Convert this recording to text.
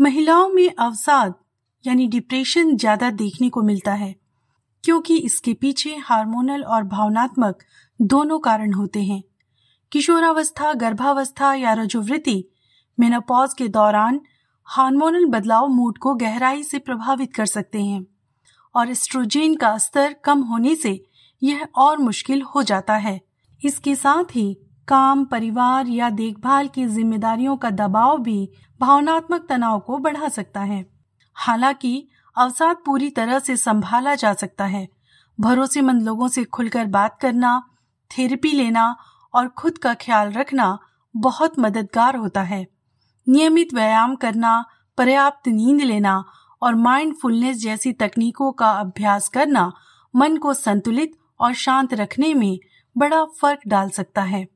महिलाओं में अवसाद यानी डिप्रेशन ज्यादा देखने को मिलता है, क्योंकि इसके पीछे हार्मोनल और भावनात्मक दोनों कारण होते हैं। किशोरावस्था, गर्भावस्था या रजोवृत्ति, मेनोपॉज के दौरान हार्मोनल बदलाव मूड को गहराई से प्रभावित कर सकते हैं और एस्ट्रोजेन का स्तर कम होने से यह और मुश्किल हो जाता है। इसके साथ ही काम, परिवार या देखभाल की जिम्मेदारियों का दबाव भी भावनात्मक तनाव को बढ़ा सकता है। हालांकि अवसाद पूरी तरह से संभाला जा सकता है। भरोसेमंद लोगों से खुलकर बात करना, थेरेपी लेना और खुद का ख्याल रखना बहुत मददगार होता है। नियमित व्यायाम करना, पर्याप्त नींद लेना और माइंडफुलनेस जैसी तकनीकों का अभ्यास करना मन को संतुलित और शांत रखने में बड़ा फर्क डाल सकता है।